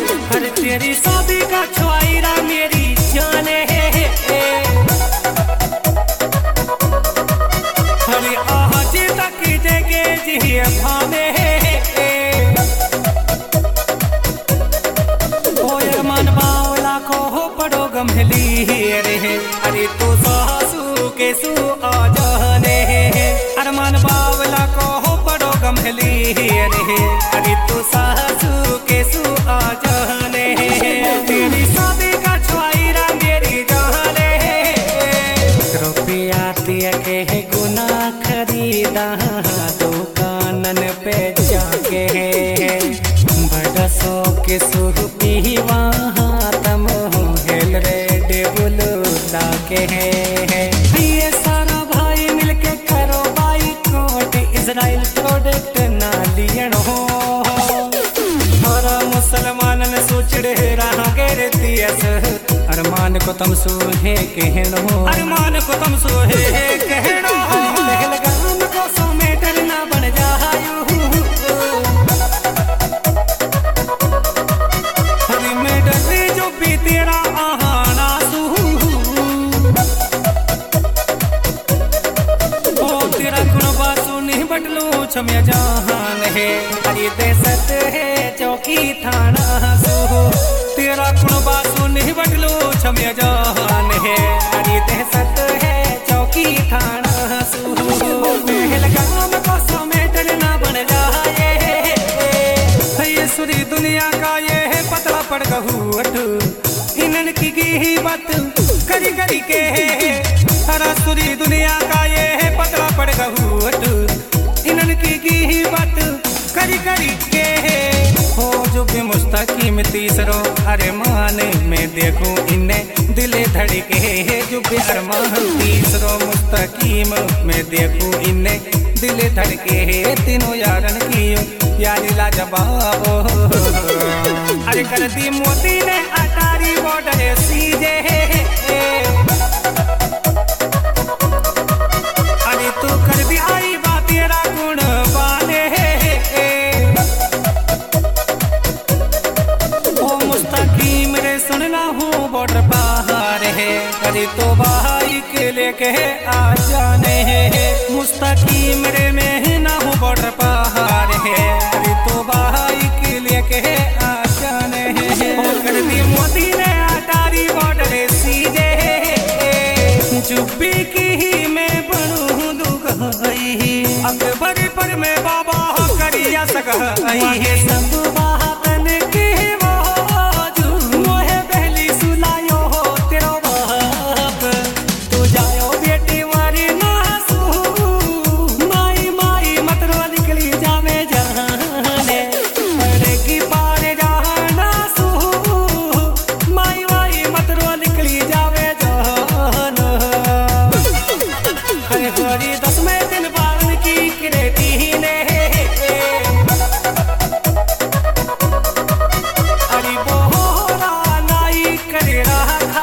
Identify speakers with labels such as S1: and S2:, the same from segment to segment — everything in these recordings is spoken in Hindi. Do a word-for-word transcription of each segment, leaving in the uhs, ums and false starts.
S1: अरे तेरी शादी का छुआईरा मेरी जाने अरे आज तक जगे जिए भाने मन बावला को हो पड़ो गमली रे अरे तो सासू के सू आ जाने अरमान बावला को हो पड़ो गमली रे अरे तो सासू के सू आ जाने तेरी शादी का छुआईरा मेरी जाने रुपया दिया के गुना खरीदा दुकानन पे जाके बरसों के सुरपी वहाँ तम हेल रे डेबुल लाके है ये सारा भाई मिलके करो बाई कोट इजराइल प्रोडक्ट ना लियन हो और मुसलमान ने सोचड़े रहा गेर दियस अरमान को तम सुहे कहनो अरमान को तम सुहे कहनो लहलगाम को सोमेटर ना बन जायू छमिया जहान है अरे देसत है चौकी थाना सो तेरा कुणबा सुनी बटलो छमिया जहान है अरे देसत है चौकी थाना सो पहलगाम को समेटन ना बन जाए ये सुरी दुनिया का ये है पतला पड़ गहुट इनन की की बात करी करी के हरा सुरी दुनिया का ये है पतला पड़ गहुट इनन की की बात करी करी के हो जो भी मुस्तकीम तीसरो अरे मान में देखूं इन्हें दिले धड़के जो भी अरमान तीसरो मुस्तकीम में देखूं इन्हें दिले धड़के तीनों यारन की यारी लाजवाब अरे कर दी मोती ने अटारी बॉर्डर सीजे अरे तू कर दी आई बात तेरा गुण बाने ओ मुस्तकीम रे सुनना हूँ बॉर्डर बाहर है अरे तो भाई के लेके आ जाने मुस्तकीम रे में ना हूँ बॉर्डर बाहर है अरे तो भाई के लेके आ जाने कर दी मोदी ने अटारी बॉर्डर सीजे चुप्पी की ही मैं बनूं दुगई अकबर पर में बाबा करिया सकई है सब बातन के बाजू मोहे पहली सुलायो हो तेरो बाप तू जायो बेटी मारी नासू माई माई मतरो निकली जावे जाने अरे की पार जाना सू माई माई मतरो निकली जावे जान अरे हरी दस में दिन बारन की किरेती ने अरे बोहरा नाई करे रहा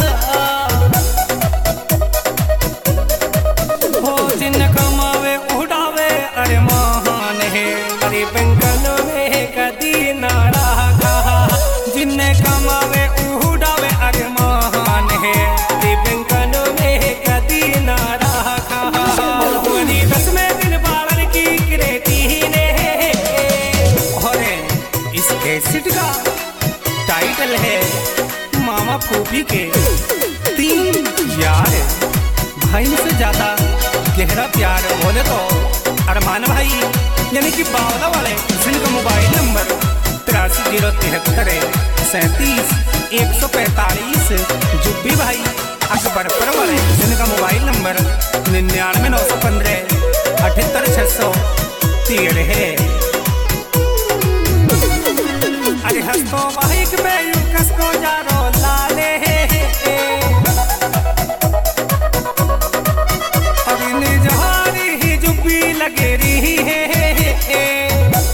S1: हो जिन कमावे उड़ावे अरे महान है अरे बंगल में कदी ना रहा जिन कमावे उड़ावे अरे महान है अरे बंगल में कदी ना रहा दस में दिन बारन की किरेती ने और इस कैसेट का टाइटल है मामा फूफी के तीन यार भाई से ज्यादा गहरा प्यार बोले तो अरमान भाई यानी कि बावला वाले जिनका मोबाइल नंबर तिरासी जीरो तिहत्तर सैंतीस एक सौ पैंतालीस जुब्बी भाई अकबरपुर वाले जिनका मोबाइल नंबर निन्यानवे नौ सौ पंद्रह अठहत्तर छह सौ तेरह है अरे हंसो भाई के कस को जारो लाले अरे निजहारी ही जुब्बी लगे रही है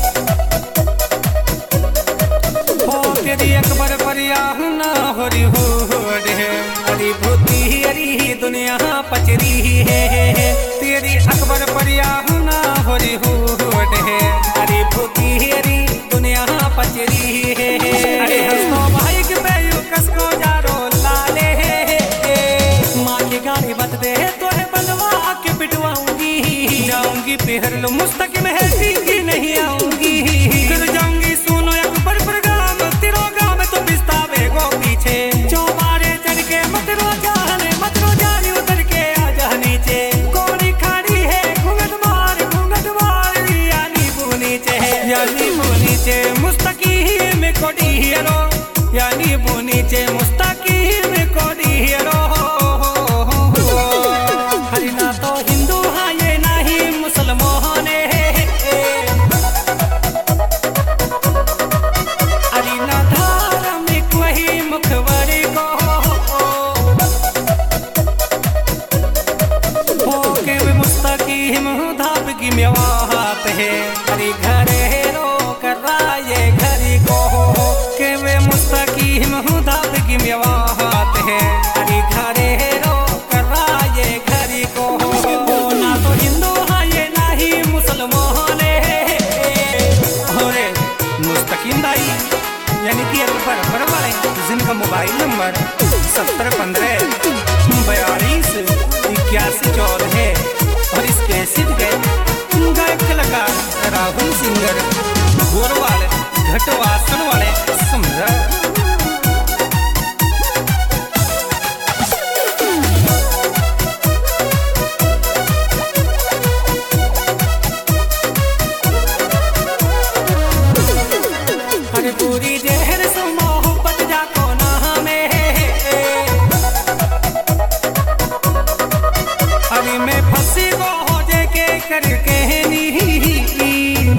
S1: हो तेरी अकबर परिया ना हो रही हो अरे भूती अरी दुनिया पचरी है तेरी अकबर परिया ना हो रही हो अरे भूती अरी दुनिया पचरी है अरे हर लो मुस्तकिम है की नहीं आऊंगी कर जाऊंगी सुनो अकबर पर गाम तेरा गाम तो पिस्तावे गो पीछे चौबारे चढ़ के मत रो जाने मत रो जाने उतर के आ जा नीचे कोड़ी खाड़ी है घूंघट मार घूंघट मार यानी वो नीचे यानी वो नीचे मुस्तकिम कोड़ी हीरो यानी वो नीचे मुस्तकिम कोड़ी हीरो हरिना तो हिंदू हाँ ये नहीं मुसलमान हरिना धार्मिक वही मुखबरी को होके वे मुस्तकिम धाप की मेवात है हरी घरे रो कर रहा ये घरी को के वे मुस्तकिम धाप की मेवात है हरी घरे रो कर रहा ये घरी को ना तो हिंदू हाँ ये नहीं मुसलमान होरे मुस्तकिम दाई यानी कि अकबर पर वाले जिनका मोबाइल नंबर सत्तर पंद्रह बयालीस इक्यासी चौदह है और इस कैसेट के गायक कलाकार राहुल सिंगर गोरवाल घटवासन वाले समझा पूरी जहर सो मोहब्बत जाको ना में अरे मैं फंसी को हो जे के करके नहीं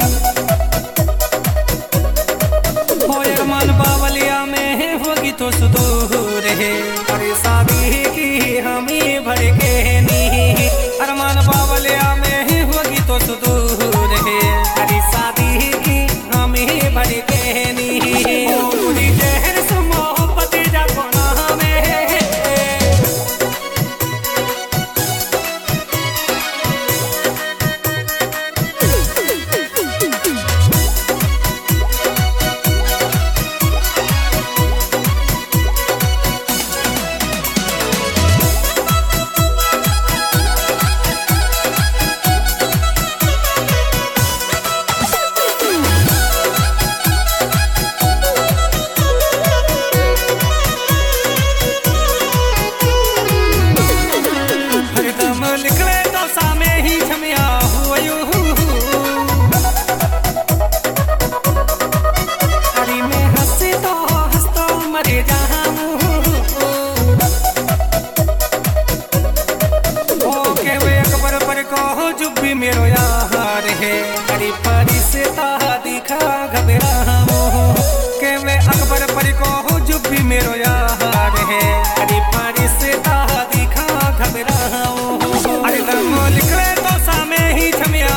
S1: होए मन बावलिया में होगी तो सुदूर है अरे शादी की हमें भर के नहीं अरमान बावलिया में होगी तो सुदूर है अरे शादी की हमें भर के पूरी जहर से मोहब्बत जाको ना में मेरो यार है हरी फरिश्ता दिखा घबरा के वे अकबर पर को जो भी मेरो यार है हरी फरिश्ता दिखा घबरा अरे दम लिखले तो सामे ही छमिया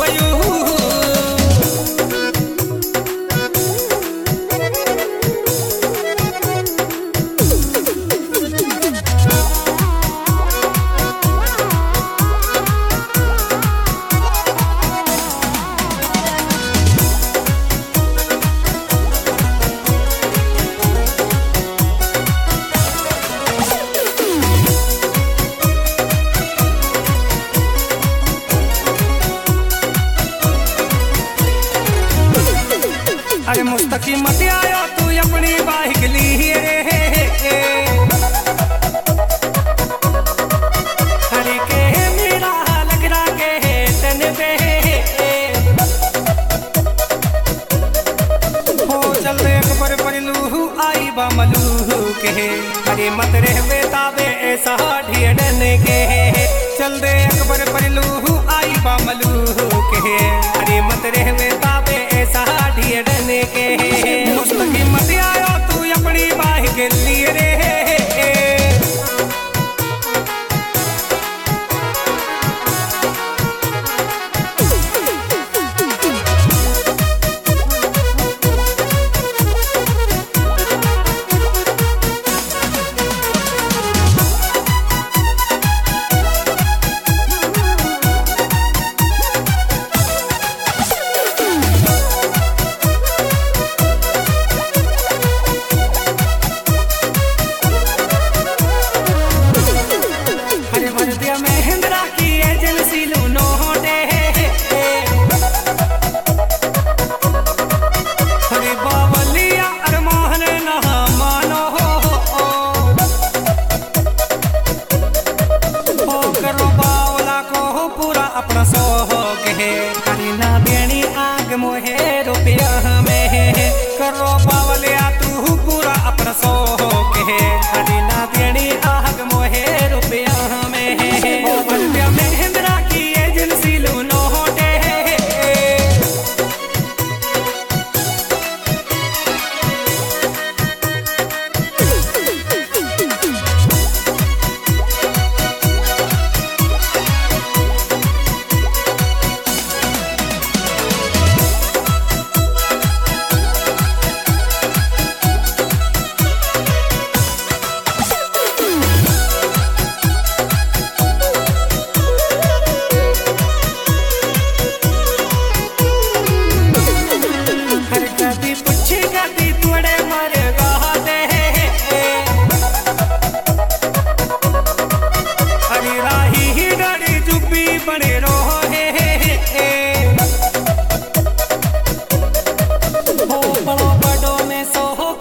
S1: अरे मुस्तकिम मत आयो तू अपनी बाइक ली हरे के मेरा लग रहा के तन पे हो चल दे अकबर पर लू आई बा मलू के अरे मत रहवे ताबे ऐसा ढेडन के चल दे अकबर पर लू आई बा मलू के अरे मत रहवे ताबे ऐसा ढेडन के मुस्तकिम मत आयो तू अपनी बाइक लिए रे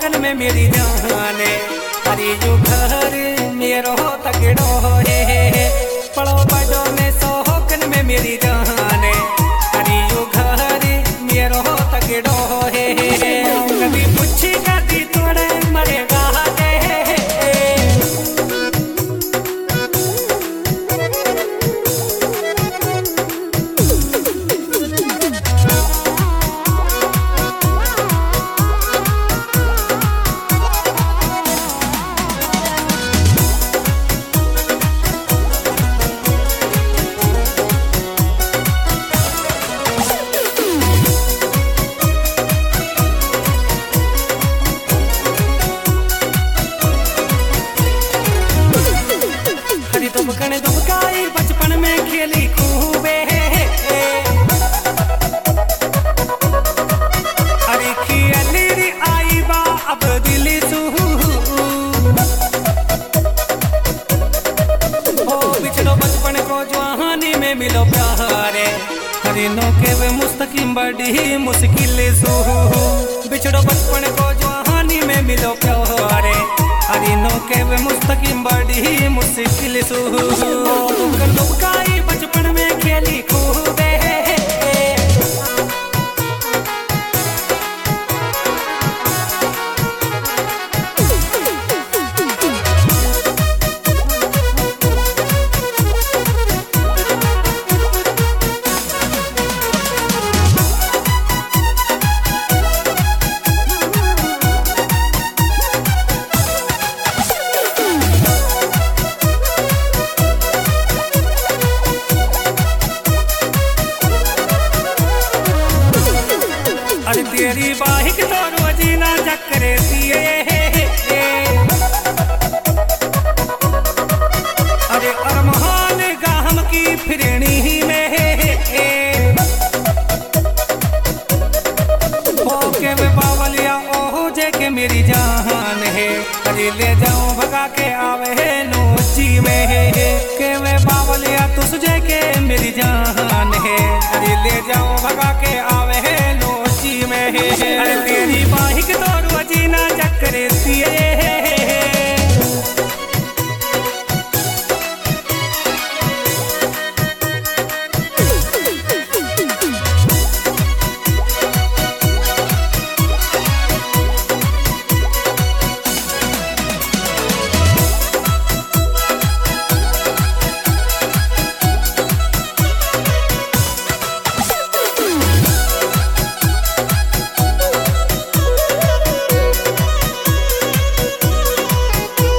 S1: शौकन में मेरी जान है। अरे जो घर मेरो तगड़ो है पड़ो बड़ो में शौकन में मेरी जान है। अरे जो घर मेरो तगड़ो है कभी पूछी कभी तोड़े मरेगा दुबकने दुबकाई बचपन में खेली खूबे। अरे खेली आई बा अब दिली सूहू ओ बिछड़ो बचपन को जवानी में मिलो प्यारे। अरे नौके वे मुस्तकिम बड़ी मुश्किल सूहू बिछड़ो बचपन को जवानी में मिलो प्यारे। अरे नौके वे मुस्तकिम बड़ी मुश्किल सूहू दुबकाई बचपन में खेली खूबे। अरे तेरी बाहिक तो रोजीना चक्रे दिए। अरे अरमान गाहम की फिरणी में ओके वे बावलिया ओहो जे के मेरी जान है। अरे ले जाऊं भगा के आवे है नोची में के वे बावलिया तुझे के मेरी जान है। अरे ले जाऊं भगा के आवे है अरे तेरी बाहिक तो रोजीना चक्रे दिए।